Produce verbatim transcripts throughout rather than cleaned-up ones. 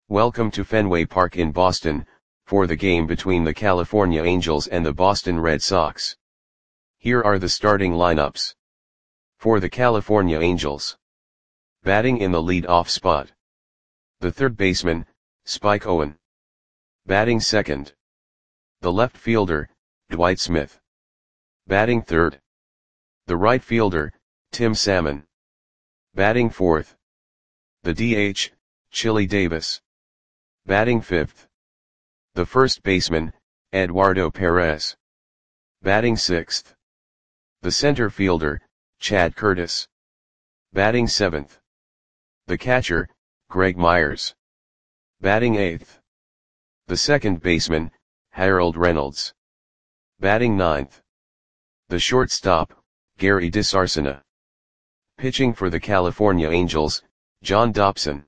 Welcome to Fenway Park in Boston, for the game between the California Angels and the Boston Red Sox. Here are the starting lineups. For the California Angels. Batting in the lead-off spot. The third baseman, Spike Owen. Batting second. The left fielder, Dwight Smith. Batting third. The right fielder, Tim Salmon. Batting fourth. The D H, Chili Davis. Batting fifth. The first baseman, Eduardo Perez. Batting sixth. The center fielder, Chad Curtis. Batting seventh. The catcher, Greg Myers. Batting eighth. The second baseman, Harold Reynolds. Batting ninth. The shortstop, Gary DeSarcina. Pitching for the California Angels, John Dobson.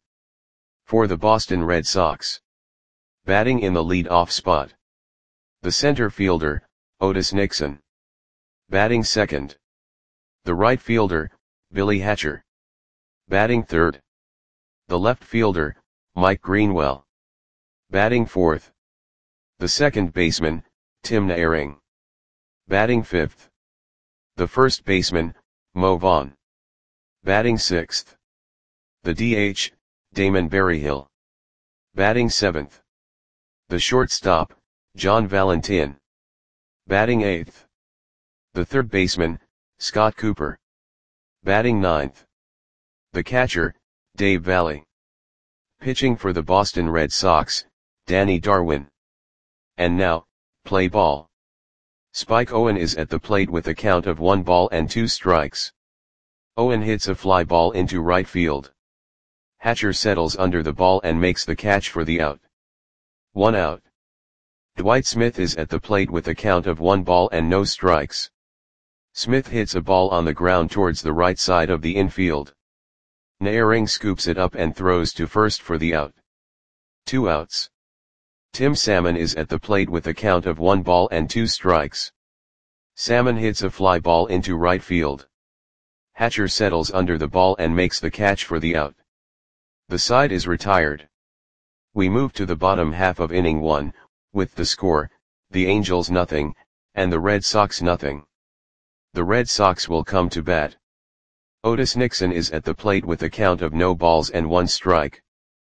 For the Boston Red Sox. Batting in the lead-off spot. The center fielder, Otis Nixon. Batting second. The right fielder, Billy Hatcher. Batting third. The left fielder, Mike Greenwell. Batting fourth. The second baseman, Tim Naehring. Batting fifth. The first baseman, Mo Vaughn. Batting sixth. The D H, Damon Berryhill. Batting seventh. The shortstop, John Valentin. Batting eighth. The third baseman, Scott Cooper. Batting ninth. The catcher, Dave Valle. Pitching for the Boston Red Sox, Danny Darwin. And now, play ball. Spike Owen is at the plate with a count of one ball and two strikes. Owen hits a fly ball into right field. Hatcher settles under the ball and makes the catch for the out. One out. Dwight Smith is at the plate with a count of one ball and no strikes. Smith hits a ball on the ground towards the right side of the infield. Naehring scoops it up and throws to first for the out. Two outs. Tim Salmon is at the plate with a count of one ball and two strikes. Salmon hits a fly ball into right field. Hatcher settles under the ball and makes the catch for the out. The side is retired. We move to the bottom half of inning one, with the score, the Angels nothing, and the Red Sox nothing. The Red Sox will come to bat. Otis Nixon is at the plate with a count of no balls and one strike.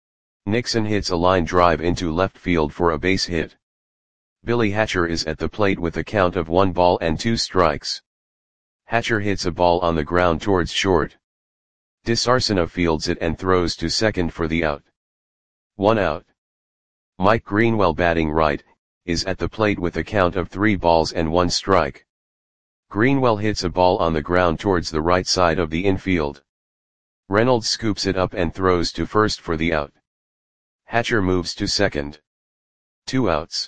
Nixon hits a line drive into left field for a base hit. Billy Hatcher is at the plate with a count of one ball and two strikes. Hatcher hits a ball on the ground towards short. DeSarcina fields it and throws to second for the out. One out. Mike Greenwell, batting right, is at the plate with a count of three balls and one strike. Greenwell hits a ball on the ground towards the right side of the infield. Reynolds scoops it up and throws to first for the out. Hatcher moves to second. Two outs.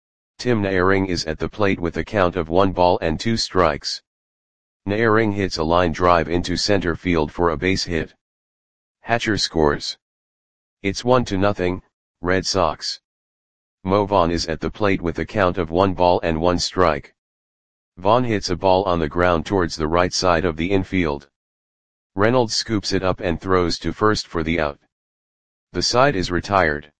Tim Naehring is at the plate with a count of one ball and two strikes. Naehring hits a line drive into center field for a base hit. Hatcher scores. It's one to nothing, Red Sox. Mo Vaughn is at the plate with a count of one ball and one strike. Vaughn hits a ball on the ground towards the right side of the infield. Reynolds scoops it up and throws to first for the out. The side is retired.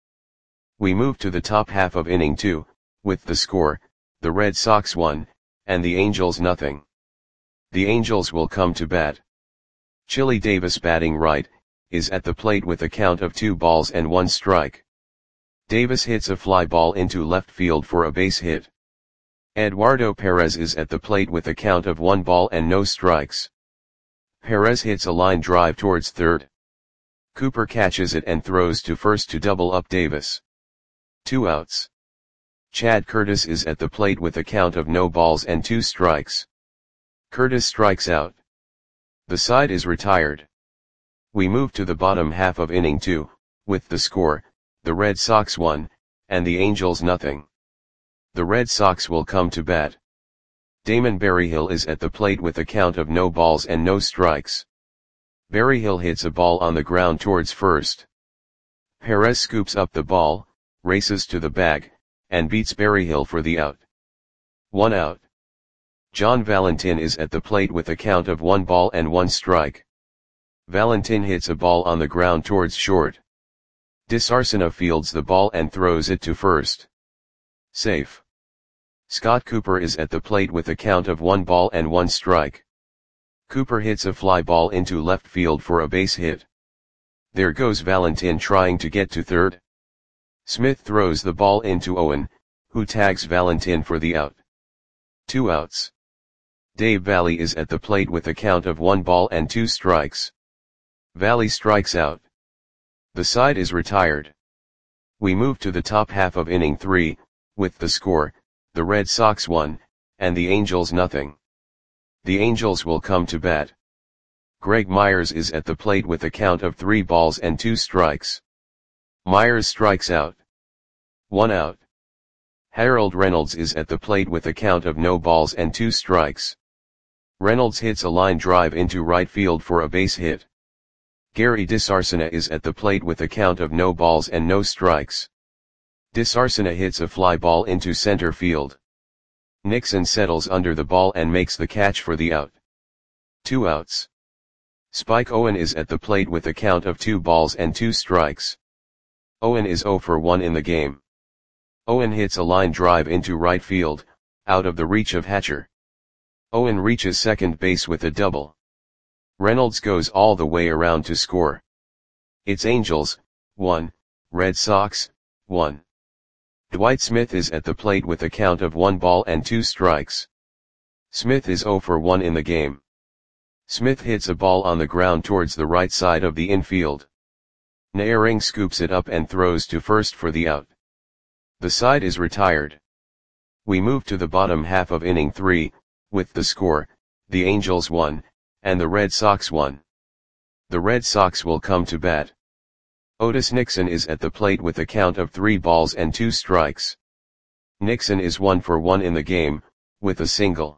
We move to the top half of inning two, with the score, the Red Sox one, and the Angels nothing. The Angels will come to bat. Chili Davis, batting right, is at the plate with a count of two balls and one strike. Davis hits a fly ball into left field for a base hit. Eduardo Perez is at the plate with a count of one ball and no strikes. Perez hits a line drive towards third. Cooper catches it and throws to first to double up Davis. Two outs. Chad Curtis is at the plate with a count of no balls and two strikes. Curtis strikes out. The side is retired. We move to the bottom half of inning two, with the score, the Red Sox one, and the Angels nothing. The Red Sox will come to bat. Damon Berryhill is at the plate with a count of no balls and no strikes. Berryhill hits a ball on the ground towards first. Perez scoops up the ball, races to the bag, and beats Berryhill for the out. One out. John Valentin is at the plate with a count of one ball and one strike. Valentin hits a ball on the ground towards short. DeSarcina fields the ball and throws it to first. Safe. Scott Cooper is at the plate with a count of one ball and one strike. Cooper hits a fly ball into left field for a base hit. There goes Valentin trying to get to third. Smith throws the ball into Owen, who tags Valentin for the out. Two outs. Dave Valle is at the plate with a count of one ball and two strikes. Valle strikes out. The side is retired. We move to the top half of inning three, with the score, the Red Sox one, and the Angels nothing. The Angels will come to bat. Greg Myers is at the plate with a count of three balls and two strikes. Myers strikes out. One out. Harold Reynolds is at the plate with a count of no balls and two strikes. Reynolds hits a line drive into right field for a base hit. Gary DeSarcina is at the plate with a count of no balls and no strikes. DeSarcina hits a fly ball into center field. Nixon settles under the ball and makes the catch for the out. Two outs. Spike Owen is at the plate with a count of two balls and two strikes. Owen is oh for one in the game. Owen hits a line drive into right field, out of the reach of Hatcher. Owen reaches second base with a double. Reynolds goes all the way around to score. It's Angels, one, Red Sox, one. Dwight Smith is at the plate with a count of one ball and two strikes. Smith is oh for one in the game. Smith hits a ball on the ground towards the right side of the infield. Naehring scoops it up and throws to first for the out. The side is retired. We move to the bottom half of inning three, with the score, the Angels one, and the Red Sox one. The Red Sox will come to bat. Otis Nixon is at the plate with a count of three balls and two strikes. Nixon is one for one in the game, with a single.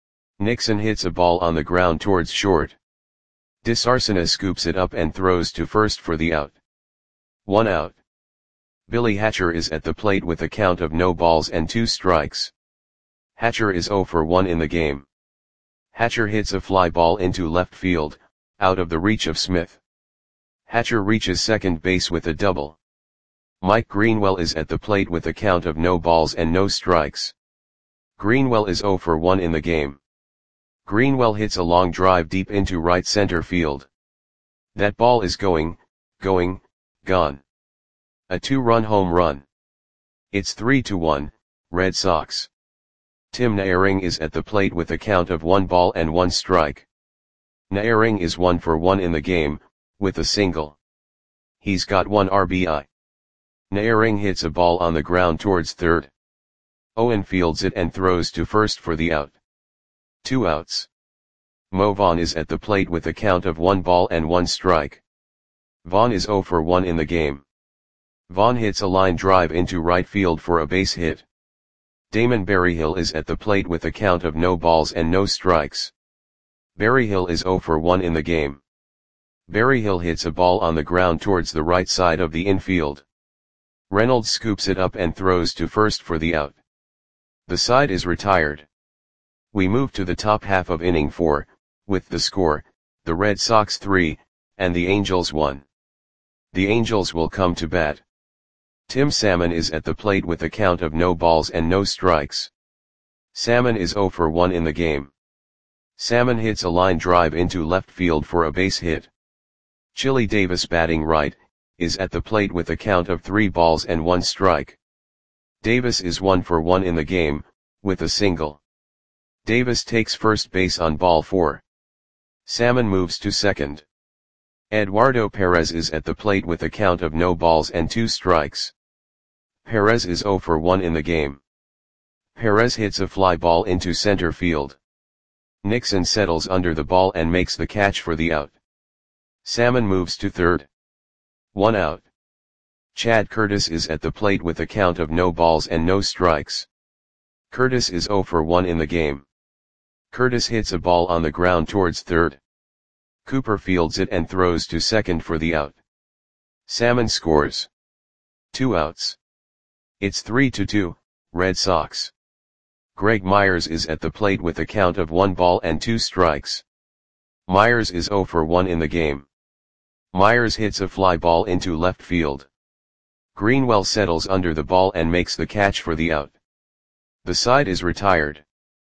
Nixon hits a ball on the ground towards short. DeSarcina scoops it up and throws to first for the out. One out. Billy Hatcher is at the plate with a count of no balls and two strikes. Hatcher is oh for one in the game. Hatcher hits a fly ball into left field, out of the reach of Smith. Hatcher reaches second base with a double. Mike Greenwell is at the plate with a count of no balls and no strikes. Greenwell is oh for one in the game. Greenwell hits a long drive deep into right center field. That ball is going, going, gone. A two-run home run. It's three to one, Red Sox. Tim Naehring is at the plate with a count of one ball and one strike. Naehring is one for one in the game, with a single. He's got one R B I. Naehring hits a ball on the ground towards third. Owen fields it and throws to first for the out. Two outs. Mo Vaughn is at the plate with a count of one ball and one strike. Vaughn is oh for one in the game. Vaughn hits a line drive into right field for a base hit. Damon Berryhill is at the plate with a count of no balls and no strikes. Berryhill is oh for one in the game. Berryhill hits a ball on the ground towards the right side of the infield. Reynolds scoops it up and throws to first for the out. The side is retired. We move to the top half of inning four, with the score, the Red Sox three, and the Angels one. The Angels will come to bat. Tim Salmon is at the plate with a count of no balls and no strikes. Salmon is oh for one in the game. Salmon hits a line drive into left field for a base hit. Chili Davis, batting right, is at the plate with a count of three balls and one strike. Davis is one for one in the game, with a single. Davis takes first base on ball four. Salmon moves to second. Eduardo Perez is at the plate with a count of no balls and two strikes. Perez is oh for one in the game. Perez hits a fly ball into center field. Nixon settles under the ball and makes the catch for the out. Salmon moves to third. One out. Chad Curtis is at the plate with a count of no balls and no strikes. Curtis is oh for one in the game. Curtis hits a ball on the ground towards third. Cooper fields it and throws to second for the out. Salmon scores. Two outs. It's three to two, Red Sox. Greg Myers is at the plate with a count of one ball and two strikes. Myers is oh for one in the game. Myers hits a fly ball into left field. Greenwell settles under the ball and makes the catch for the out. The side is retired.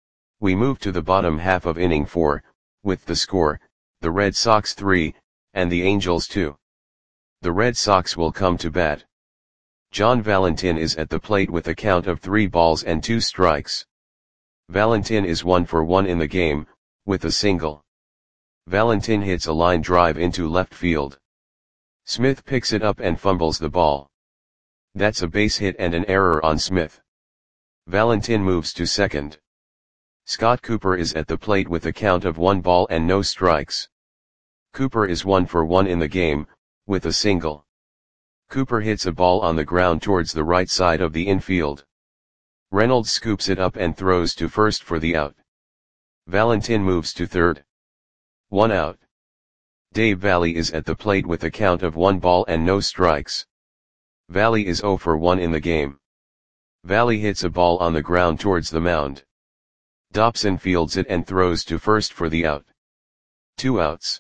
We move to the bottom half of inning four, with the score, the Red Sox three, and the Angels two. The Red Sox will come to bat. John Valentin is at the plate with a count of three balls and two strikes. Valentin is one for one in the game, with a single. Valentin hits a line drive into left field. Smith picks it up and fumbles the ball. That's a base hit and an error on Smith. Valentin moves to second. Scott Cooper is at the plate with a count of one ball and no strikes. Cooper is one for one in the game, with a single. Cooper hits a ball on the ground towards the right side of the infield. Reynolds scoops it up and throws to first for the out. Valentin moves to third. One out. Dave Valle is at the plate with a count of one ball and no strikes. Valle is zero for one in the game. Valle hits a ball on the ground towards the mound. Dobson fields it and throws to first for the out. Two outs.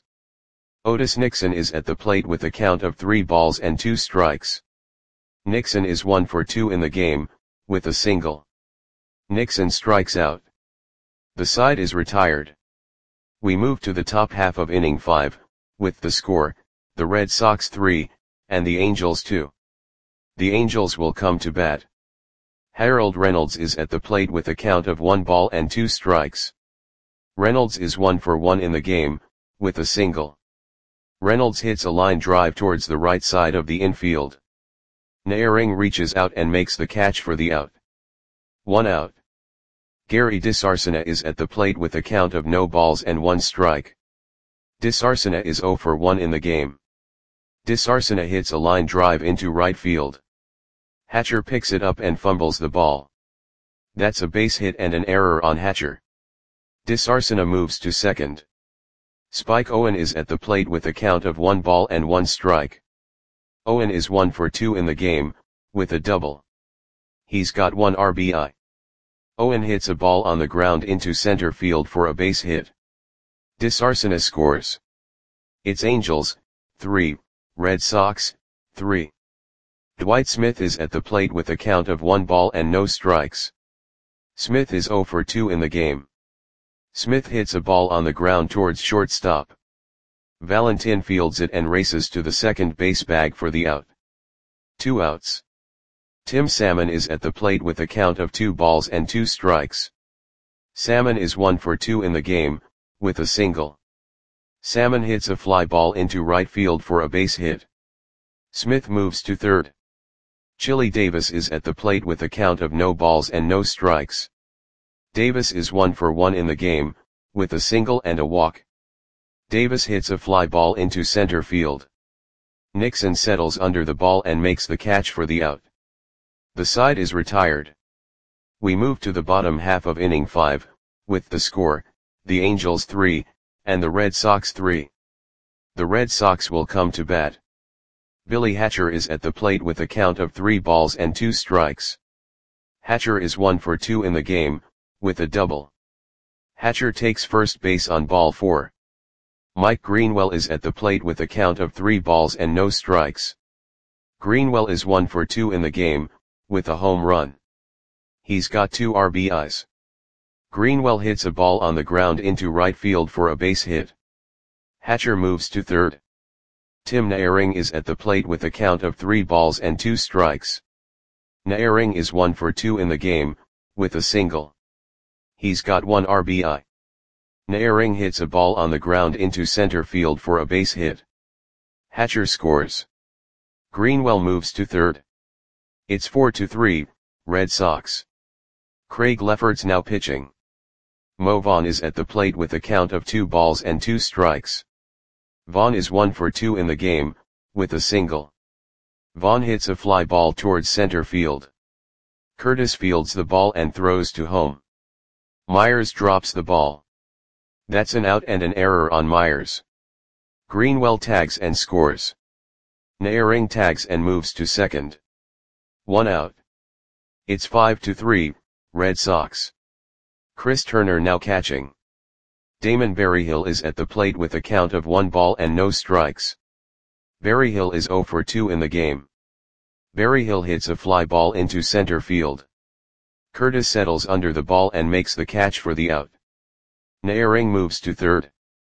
Otis Nixon is at the plate with a count of three balls and two strikes. Nixon is one for two in the game, with a single. Nixon strikes out. The side is retired. We move to the top half of inning five, with the score, the Red Sox three, and the Angels two. The Angels will come to bat. Harold Reynolds is at the plate with a count of one ball and two strikes. Reynolds is one for one in the game, with a single. Reynolds hits a line drive towards the right side of the infield. Naehring reaches out and makes the catch for the out. One out. Gary DeSarcina is at the plate with a count of no balls and one strike. DeSarcina is zero for one in the game. DeSarcina hits a line drive into right field. Hatcher picks it up and fumbles the ball. That's a base hit and an error on Hatcher. DeSarcina moves to second. Spike Owen is at the plate with a count of one ball and one strike. Owen is one for two in the game, with a double. He's got one R B I. Owen hits a ball on the ground into center field for a base hit. DeSarcina scores. It's Angels, three, Red Sox, three. Dwight Smith is at the plate with a count of one ball and no strikes. Smith is zero for two in the game. Smith hits a ball on the ground towards shortstop. Valentin fields it and races to the second base bag for the out. Two outs. Tim Salmon is at the plate with a count of two balls and two strikes. Salmon is one for two in the game, with a single. Salmon hits a fly ball into right field for a base hit. Smith moves to third. Chili Davis is at the plate with a count of no balls and no strikes. Davis is one for one in the game, with a single and a walk. Davis hits a fly ball into center field. Nixon settles under the ball and makes the catch for the out. The side is retired. We move to the bottom half of inning five, with the score, the Angels three, and the Red Sox three. The Red Sox will come to bat. Billy Hatcher is at the plate with a count of three balls and two strikes. Hatcher is one for two in the game, with a double. Hatcher takes first base on ball four. Mike Greenwell is at the plate with a count of three balls and no strikes. Greenwell is one for two in the game, with a home run. He's got two R B Is. Greenwell hits a ball on the ground into right field for a base hit. Hatcher moves to third. Tim Naehring is at the plate with a count of three balls and two strikes. Naehring is one for two in the game, with a single. He's got one R B I. Naehring hits a ball on the ground into center field for a base hit. Hatcher scores. Greenwell moves to third. It's four to three, Red Sox. Craig Lefferts now pitching. Mo Vaughn is at the plate with a count of two balls and two strikes. Vaughn is one for two in the game, with a single. Vaughn hits a fly ball towards center field. Curtis fields the ball and throws to home. Myers drops the ball. That's an out and an error on Myers. Greenwell tags and scores. Naehring tags and moves to second. One out. It's five to three, Red Sox. Chris Turner now catching. Damon Berryhill is at the plate with a count of one ball and no strikes. Berryhill is zero for two in the game. Berryhill hits a fly ball into center field. Curtis settles under the ball and makes the catch for the out. Naehring moves to third.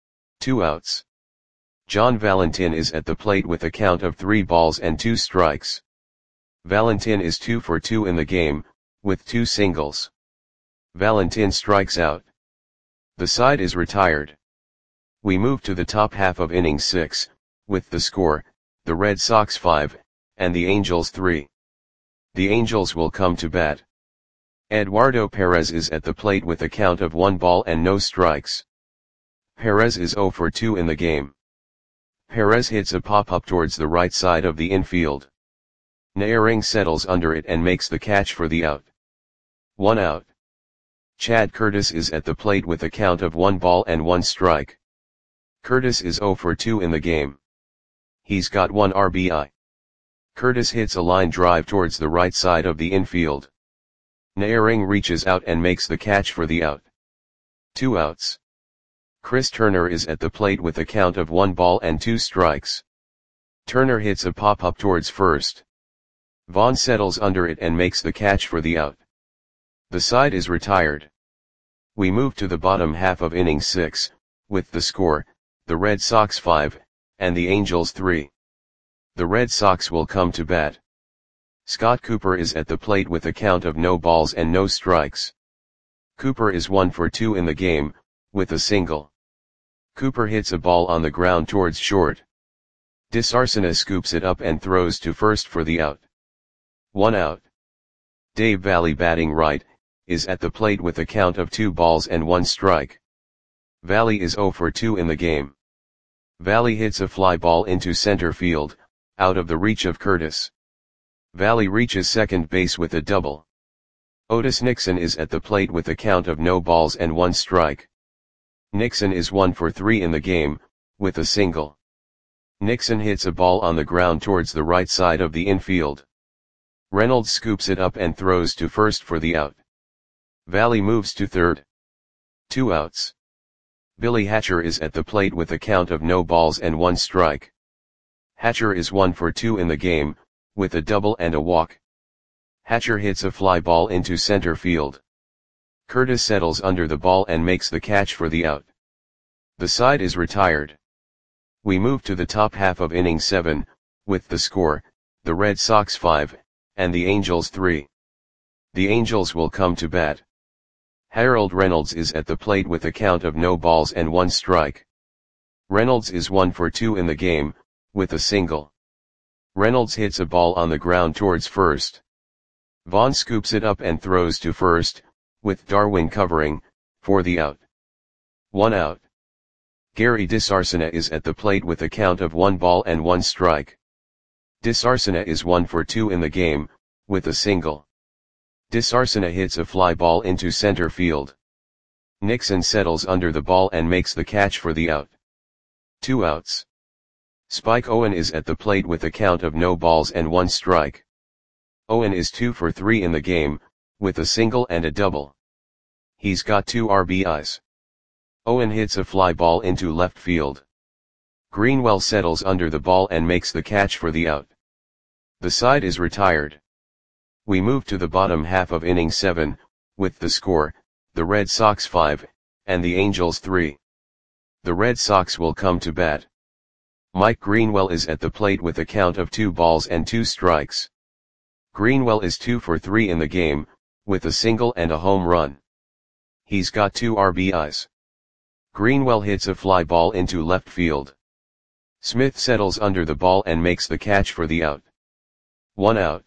Two outs. John Valentin is at the plate with a count of three balls and two strikes. Valentin is two for two in the game, with two singles. Valentin strikes out. The side is retired. We move to the top half of inning six, with the score, the Red Sox five, and the Angels three. The Angels will come to bat. Eduardo Perez is at the plate with a count of one ball and no strikes. Perez is zero for two in the game. Perez hits a pop-up towards the right side of the infield. Naehring settles under it and makes the catch for the out. One out. Chad Curtis is at the plate with a count of one ball and one strike. Curtis is zero for two in the game. He's got one R B I. Curtis hits a line drive towards the right side of the infield. Naehring reaches out and makes the catch for the out. Two outs. Chris Turner is at the plate with a count of one ball and two strikes. Turner hits a pop-up towards first. Vaughn settles under it and makes the catch for the out. The side is retired. We move to the bottom half of inning six, with the score, the Red Sox five, and the Angels three. The Red Sox will come to bat. Scott Cooper is at the plate with a count of no balls and no strikes. Cooper is one for two in the game, with a single. Cooper hits a ball on the ground towards short. DeSarcina scoops it up and throws to first for the out. One out. Dave Valle, batting right, is at the plate with a count of two balls and one strike. Valle is zero for two in the game. Valle hits a fly ball into center field, out of the reach of Curtis. Valle reaches second base with a double. Otis Nixon is at the plate with a count of no balls and one strike. Nixon is one for three in the game, with a single. Nixon hits a ball on the ground towards the right side of the infield. Reynolds scoops it up and throws to first for the out. Valle moves to third. Two outs. Billy Hatcher is at the plate with a count of no balls and one strike. Hatcher is one for two in the game, with a double and a walk. Hatcher hits a fly ball into center field. Curtis settles under the ball and makes the catch for the out. The side is retired. We move to the top half of inning seven, with the score, the Red Sox five, and the Angels three. The Angels will come to bat. Harold Reynolds is at the plate with a count of no balls and one strike. Reynolds is one for two in the game, with a single. Reynolds hits a ball on the ground towards first. Vaughn scoops it up and throws to first, with Darwin covering, for the out. One out. Gary DeSarcina is at the plate with a count of one ball and one strike. DeSarcina is one for two in the game, with a single. DeSarcina hits a fly ball into center field. Nixon settles under the ball and makes the catch for the out. Two outs. Spike Owen is at the plate with a count of no balls and one strike. Owen is two for three in the game, with a single and a double. He's got two R B Is. Owen hits a fly ball into left field. Greenwell settles under the ball and makes the catch for the out. The side is retired. We move to the bottom half of inning seven, with the score, the Red Sox five, and the Angels three. The Red Sox will come to bat. Mike Greenwell is at the plate with a count of two balls and two strikes. Greenwell is two for three in the game, with a single and a home run. He's got two R B Is. Greenwell hits a fly ball into left field. Smith settles under the ball and makes the catch for the out. One out.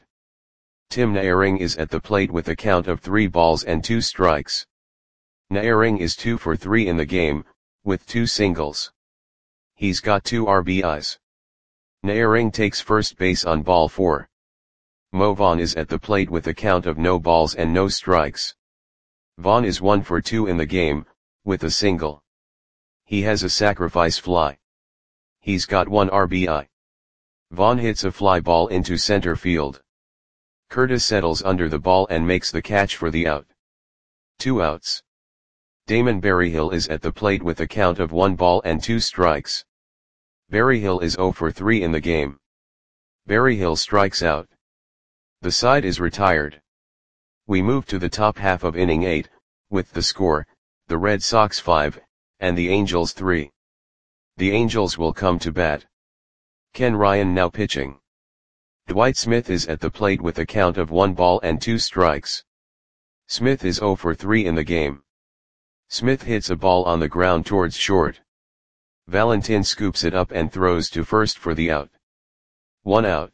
Tim Naehring is at the plate with a count of three balls and two strikes. Naehring is two for three in the game, with two singles. He's got two R B Is. Naehring takes first base on ball four. Mo Vaughn is at the plate with a count of no balls and no strikes. Vaughn is one for two in the game, with a single. He has a sacrifice fly. He's got one R B I. Vaughn hits a fly ball into center field. Curtis settles under the ball and makes the catch for the out. Two outs. Damon Berryhill is at the plate with a count of one ball and two strikes. Berryhill is zero for three in the game. Berryhill strikes out. The side is retired. We move to the top half of inning eight, with the score, the Red Sox five, and the Angels three. The Angels will come to bat. Ken Ryan now pitching. Dwight Smith is at the plate with a count of one ball and two strikes. Smith is oh for three in the game. Smith hits a ball on the ground towards short. Valentin scoops it up and throws to first for the out. One out.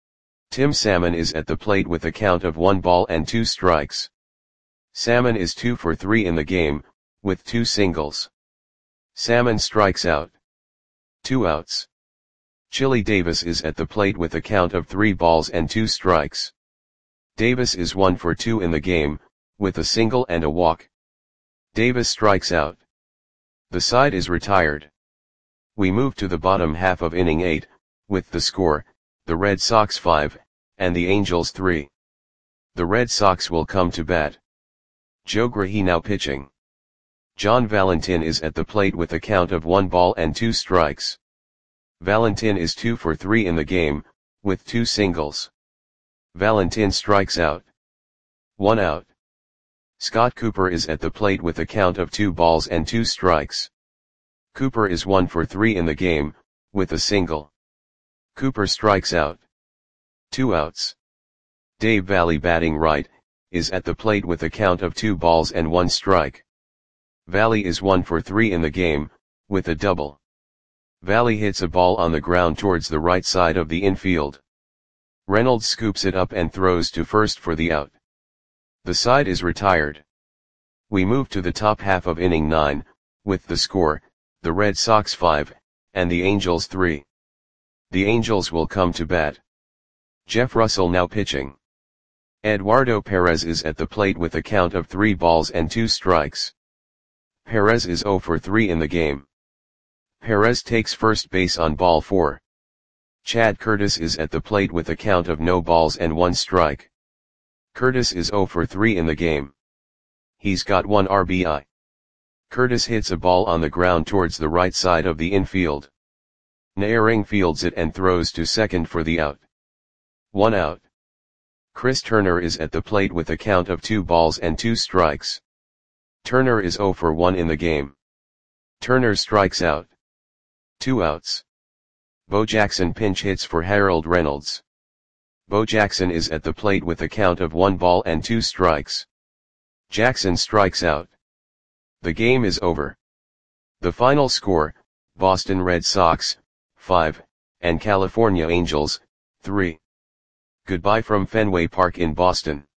Tim Salmon is at the plate with a count of one ball and two strikes. Salmon is two for three in the game, with two singles. Salmon strikes out. Two outs. Chili Davis is at the plate with a count of three balls and two strikes. Davis is one for two in the game, with a single and a walk. Davis strikes out. The side is retired. We move to the bottom half of inning eight, with the score, the Red Sox five, and the Angels three. The Red Sox will come to bat. Joe Grahey now pitching. John Valentin is at the plate with a count of one ball and two strikes. Valentin is two for three in the game, with two singles. Valentin strikes out. One out. Scott Cooper is at the plate with a count of two balls and two strikes. Cooper is one for three in the game, with a single. Cooper strikes out. Two outs. Dave Valle, batting right, is at the plate with a count of two balls and one strike. Valle is one for three in the game, with a double. Valle hits a ball on the ground towards the right side of the infield. Reynolds scoops it up and throws to first for the out. The side is retired. We move to the top half of inning nine, with the score, the Red Sox five, and the Angels three. The Angels will come to bat. Jeff Russell now pitching. Eduardo Perez is at the plate with a count of three balls and two strikes. Perez is oh for three in the game. Perez takes first base on ball four. Chad Curtis is at the plate with a count of no balls and one strike. Curtis is oh for three in the game. He's got one R B I. Curtis hits a ball on the ground towards the right side of the infield. Naehring fields it and throws to second for the out. One out. Chris Turner is at the plate with a count of two balls and two strikes. Turner is oh for one in the game. Turner strikes out. Two outs. Bo Jackson pinch hits for Harold Reynolds. Bo Jackson is at the plate with a count of one ball and two strikes. Jackson strikes out. The game is over. The final score, Boston Red Sox, five, and California Angels, three. Goodbye from Fenway Park in Boston.